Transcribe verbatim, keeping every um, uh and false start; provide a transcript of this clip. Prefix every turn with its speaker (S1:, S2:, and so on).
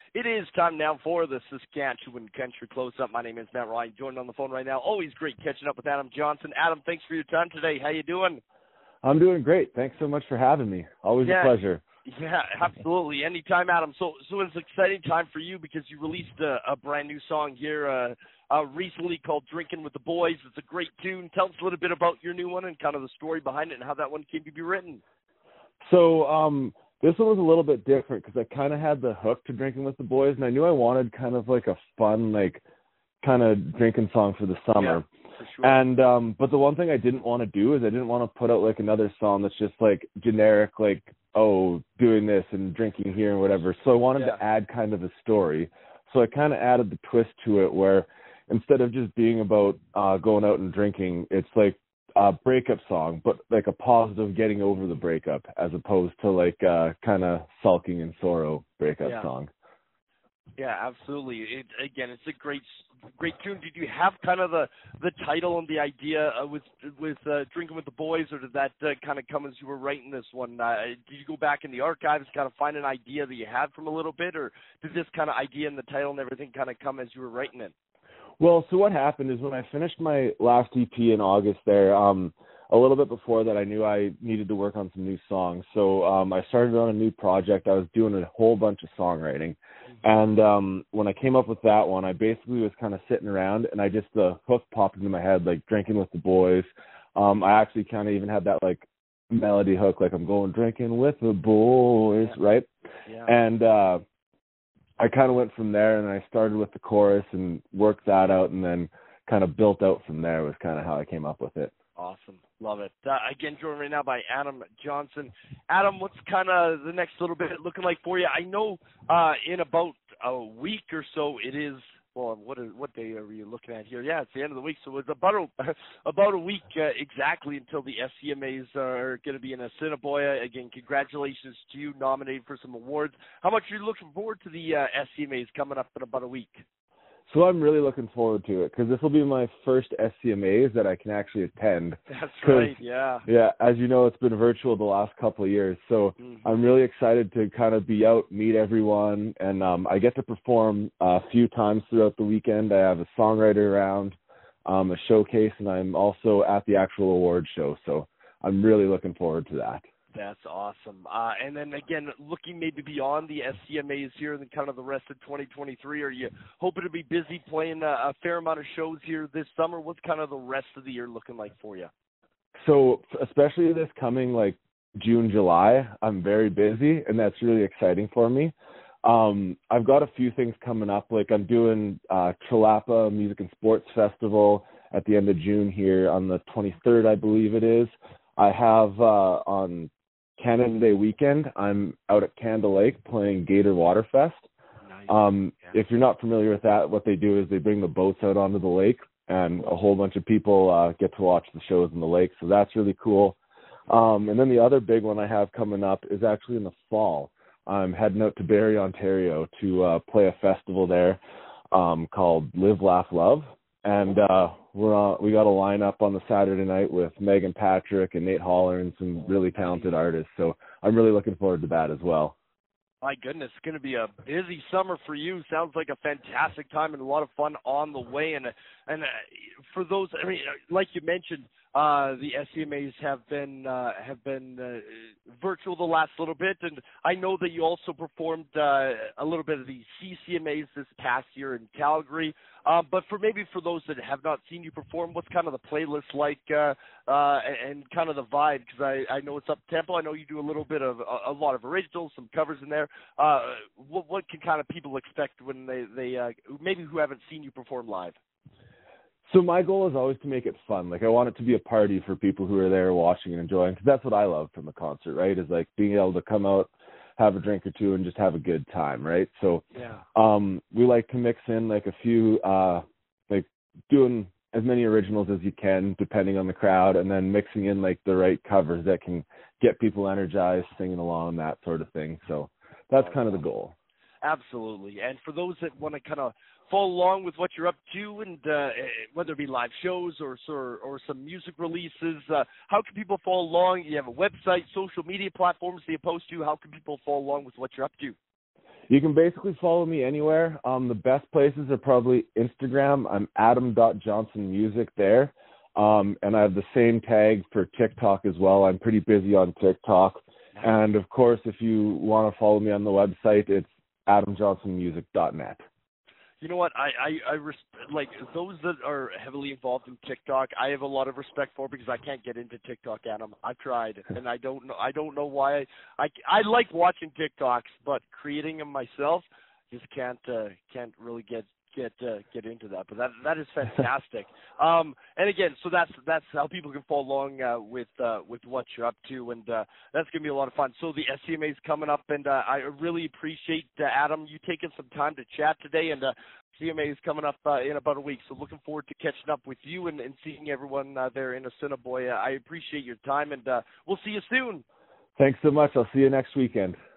S1: It is time now for the Saskatchewan Country Close-Up. My name is Matt Ryan, joined on the phone right now. Always great catching up with Adam Johnson. Adam, thanks for your time today. How you doing?
S2: I'm doing great. Thanks so much for having me. Always
S1: yeah,
S2: a pleasure.
S1: Yeah, absolutely. Anytime, Adam. So, so it's an exciting time for you because you released a, a brand new song here uh, uh, recently called "Drinking with the Boys." It's a great tune. Tell us a little bit about your new one and kind of the story behind it and how that one came to be written.
S2: So, um, this one was a little bit different because I kind of had the hook to Drinking with the Boys, and I knew I wanted kind of like a fun, like, kind of drinking song for the summer.
S1: Yeah, for sure.
S2: And um, but the one thing I didn't want to do is I didn't want to put out like another song that's just like generic, like, oh, doing this and drinking here and whatever. So I wanted
S1: yeah.
S2: to add kind of a story. So I kind of added the twist to it where instead of just being about uh, going out and drinking, it's like a breakup song, but like a positive getting over the breakup as opposed to like uh, kind of sulking and sorrow breakup
S1: yeah.
S2: song.
S1: Yeah, absolutely. It, again, it's a great, great tune. Did you have kind of the, the title and the idea uh, with with uh, Drinking with the Boys, or did that uh, kind of come as you were writing this one? Uh, did you go back in the archives, kind of find an idea that you had from a little bit, or did this kind of idea and the title and everything kind of come as you were writing it?
S2: Well, so what happened is when I finished my last E P in August there, um, a little bit before that, I knew I needed to work on some new songs. So um, I started on a new project. I was doing a whole bunch of songwriting. And um, when I came up with that one, I basically was kind of sitting around, and I just, the hook popped into my head, like Drinking with the Boys. Um, I actually kind of even had that, like, melody hook, like I'm going drinking with the boys,
S1: yeah.
S2: right?
S1: Yeah.
S2: And uh, I kind of went from there, and I started with the chorus and worked that out, and then kind of built out from there was kind of how I came up with it.
S1: Awesome. Love it. Uh, again, joined right now by Adam Johnson. Adam, what's kind of the next little bit looking like for you? I know uh, in about a week or so it is, well, what is, what day are we looking at here? Yeah, it's the end of the week, so it's about a, about a week uh, exactly until the S C M As are going to be in Assiniboia. Again, congratulations to you, nominated for some awards. How much are you looking forward to the uh, S C M As coming up in about a week?
S2: So I'm really looking forward to it because this will be my first S C M As that I can actually attend.
S1: That's right, yeah.
S2: Yeah, as you know, it's been virtual the last couple of years. So mm-hmm. I'm really excited to kind of be out, meet everyone, and um, I get to perform a few times throughout the weekend. I have a songwriter around, um, a showcase, and I'm also at the actual award show. So I'm really looking forward to that.
S1: That's awesome. Uh, and then, again, looking maybe beyond the S C M As here and kind of the rest of twenty twenty-three, are you hoping to be busy playing a, a fair amount of shows here this summer? What's kind of the rest of the year looking like for you?
S2: So especially this coming, like, June, July, I'm very busy, and that's really exciting for me. Um, I've got a few things coming up. Like I'm doing uh, Chilapa Music and Sports Festival at the end of June here on the twenty-third, I believe it is. I have uh, on Canada Day weekend, I'm out at Candle Lake playing Gator Waterfest.
S1: Nice.
S2: Um,
S1: yeah.
S2: If you're not familiar with that, what they do is they bring the boats out onto the lake, and a whole bunch of people uh, get to watch the shows in the lake. So that's really cool. Um, and then the other big one I have coming up is actually in the fall. I'm heading out to Barrie, Ontario to uh, play a festival there um, called Live, Laugh, Love. And uh, we're on, we got a lineup on the Saturday night with Megan Patrick and Nate Holler and some really talented artists. So I'm really looking forward to that as well.
S1: My goodness, it's going to be a busy summer for you. Sounds like a fantastic time and a lot of fun on the way. And and uh, for those, I mean, like you mentioned, uh, the S C M As have been uh, have been uh, virtual the last little bit, and I know that you also performed uh, a little bit of the C C M As this past year in Calgary. Uh, but for maybe for those that have not seen you perform, what's kind of the playlist like uh, uh, and kind of the vibe? Because I, I know it's up tempo. I know you do a little bit of a, a lot of originals, some covers in there. Uh, what, what can kind of people expect when they they uh, maybe who haven't seen you perform live?
S2: So my goal is always to make it fun. Like I want it to be a party for people who are there watching and enjoying, because that's what I love from a concert, right? Is like being able to come out, have a drink or two, and just have a good time, right? So
S1: yeah.
S2: um, we like to mix in like a few, uh, like doing as many originals as you can, depending on the crowd, and then mixing in like the right covers that can get people energized, singing along, that sort of thing. So that's kind of the goal.
S1: Absolutely. And for those that want to kind of follow along with what you're up to, and uh, whether it be live shows or or, or some music releases, uh, how can people follow along? You have a website, social media platforms that you post to. How can people follow along with what you're up to?
S2: You can basically follow me anywhere. Um, the best places are probably Instagram. I'm adam dot johnson music there. Um, and I have the same tag for TikTok as well. I'm pretty busy on TikTok. Nice. And, of course, if you want to follow me on the website, it's adam johnson music dot net.
S1: You know what? I, I, I res- like those that are heavily involved in TikTok. I have a lot of respect for because I can't get into TikTok, Adam. I've tried, and I don't know. I don't know why. I, I like watching TikToks, but creating them myself just can't uh, can't really get get uh, get into that. But that that is fantastic. um, and again, so that's that's how people can follow along uh, with uh, with what you're up to, and uh, that's gonna be a lot of fun. So the S C M A is coming up, and uh, I really appreciate uh, Adam you taking some time to chat today, and uh, C M A is coming up uh, in about a week, so looking forward to catching up with you and, and seeing everyone uh, there in Assiniboia. I appreciate your time, and uh, we'll see you soon.
S2: Thanks so much. I'll see you next weekend.